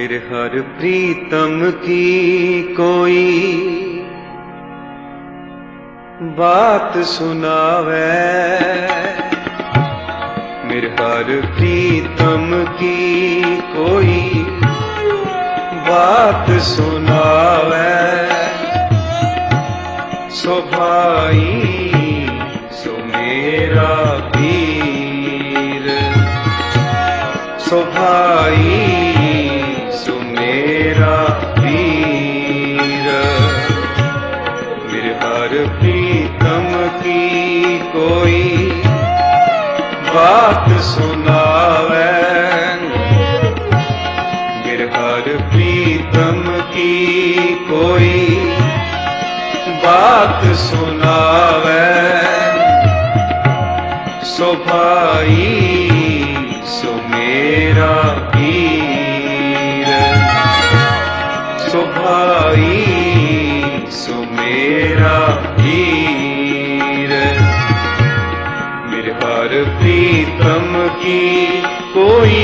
मेरे हर प्रीतम की कोई बात सुनावे, मेरे हर प्रीतम की कोई बात सुनावे। सो भाई सो मेरा वीर, सो भाई सो मेरा वीर, मेरे हर प्रीतम की कोई बात सुनावे, मेरे हर प्रीतम की कोई बात सुनावे। सो भाई सो मेरा वीर, सो भाई सो मेरा वीर, मेरे हर प्रीतम की कोई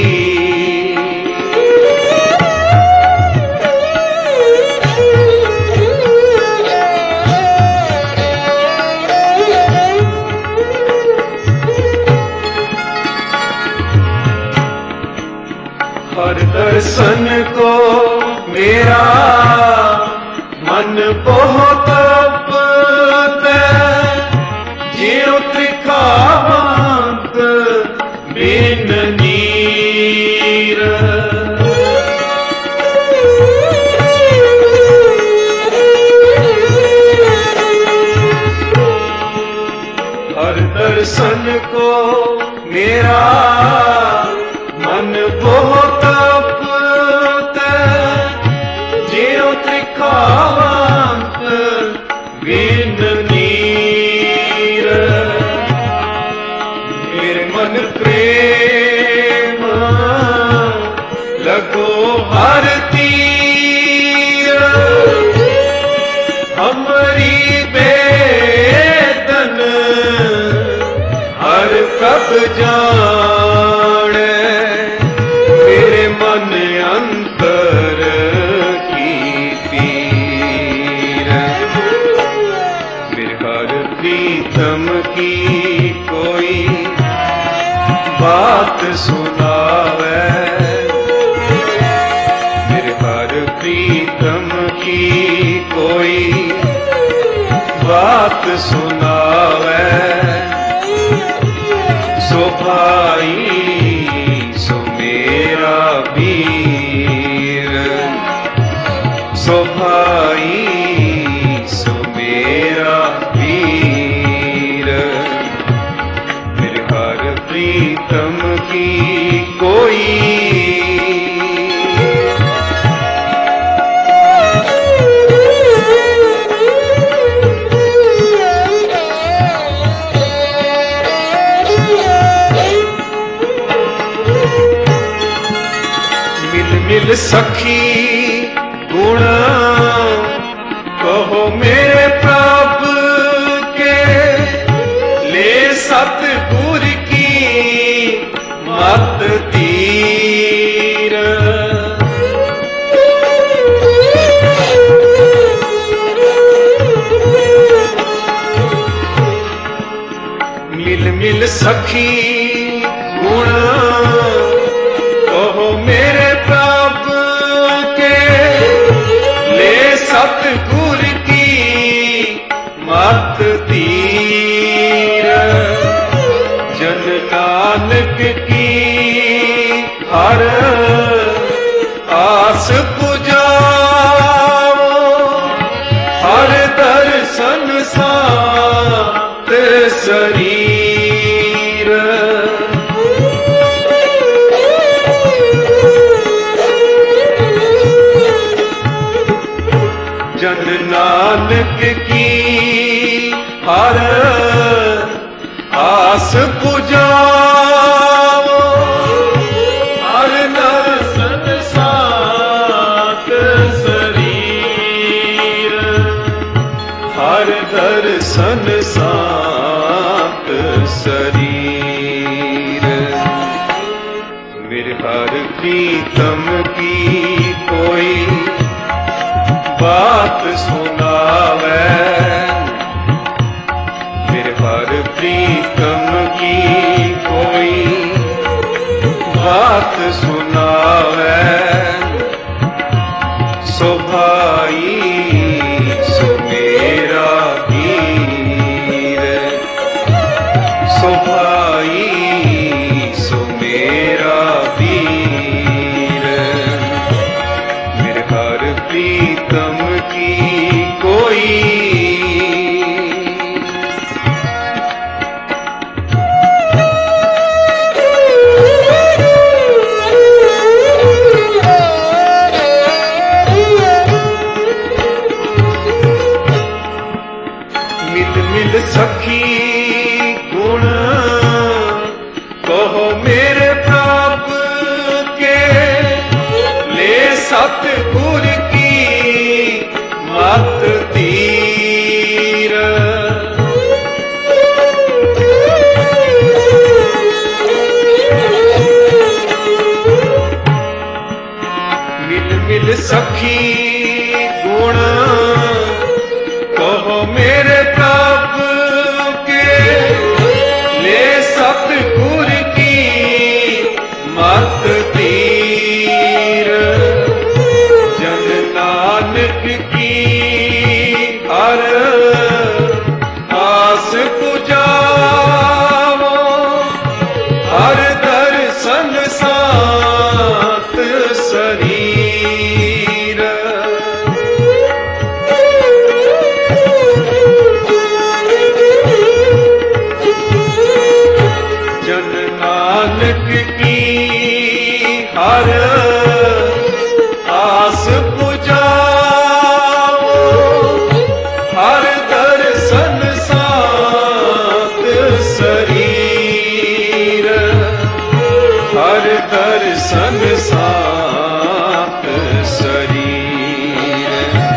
हर दर्शन को मेरा मन बहुत अपते, जियो त्रिखावंत बिन नीर। हर दर्शन को मेरा मन बहुत अपते, जियो त्रिखावंत बिन नीर। मेरे मन प्रेम लगो हर तीर, हमारी बेदन हर कब जाने, मेरे मन अंतर की पीर। मेरे हर प्रीतम की कोई बात सुनावे, मेरे हर प्रीतम की कोई बात सुनावे। सो भाई सो मेरा वीर, सो भाई सो मेरा वीर, मेरे हर प्रीतम की कोई मिल सखी गुण कहो मेरे प्रभु के, ले सतगुर की मत तीर। मिल मिल सखी गुण कहो मेरे प्रभु के, ले सतगुर की मत तीर। जन नानक की हर आस पुजाओ, हर दर्शन सात शरीर। जन नानक की हर आस पुजाओ, हर दर्शन सात शरीर, हर दर्शन सात शरीर। मेरे हर प्रीतम की कोई बात सुनावे, मेरे हर प्रीतम की कोई बात सुनावे। सो भाई सो मेरा वीर, सो भाई सो मेरा वीर, मेरे हर प्रीतम की कोई। मिल सखी गुण कहो मेरे प्रभु के, ले सतगुर की मत तीर। मिल सखी गुण कहो मेरे प्रभु के, ले सतगुर की मत तीर। जन नानक की हर आस पुजावो, हर दर्शन सात शरीर। जन नानक की हर आस पुजाओ, हर दर्शन सात शरीर, हर दर्शन सात शरीर।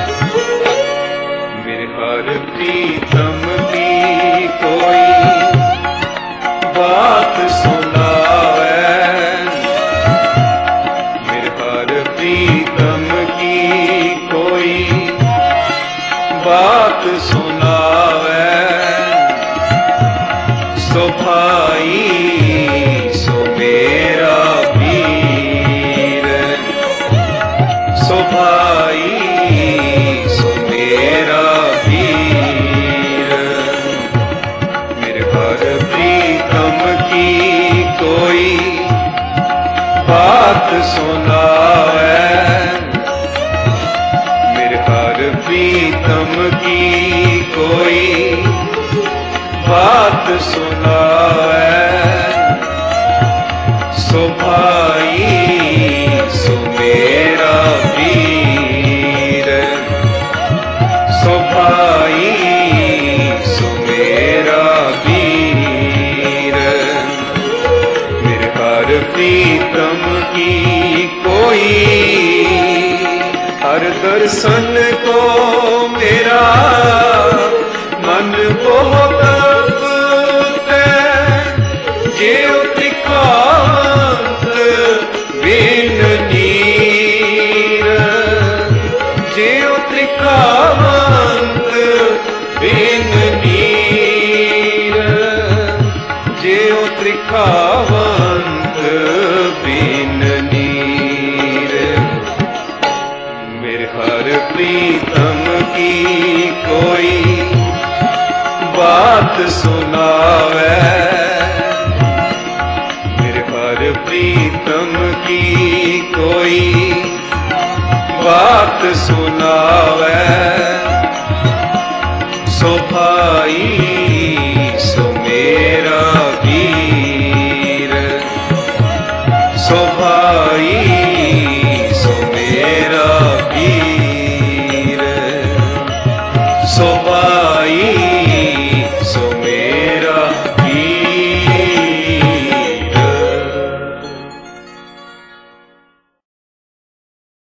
मेरे हर प्रीतम की कोई बात सुनावे, मेरे हर प्रीतम की कोई बात सुनावे। सो भाई सो मेरा वीर, सो भाई सो मेरा वीर, मेरे हर प्रीतम की कोई बात सुनावे, मेरे हर प्रीतम की कोई बात सुनावे। सो भाई सो मेरा वीर, सो भाई सो मेरा वीर, मेरे हर प्रीतम की कोई। हर दर्शन को मेरा मन बहुत जेव त्रिकांत बिन नीर, जेव त्रिकांत बिन नीर, जेव त्रिकांत बिन नीर। मेरे हर प्रीतम की कोई बात सुनावे, मेरे हर प्रीतम की कोई बात सुनावे। सो भाई सो मेरा वीर, सो भाई सो मेरा वीर, सो भाई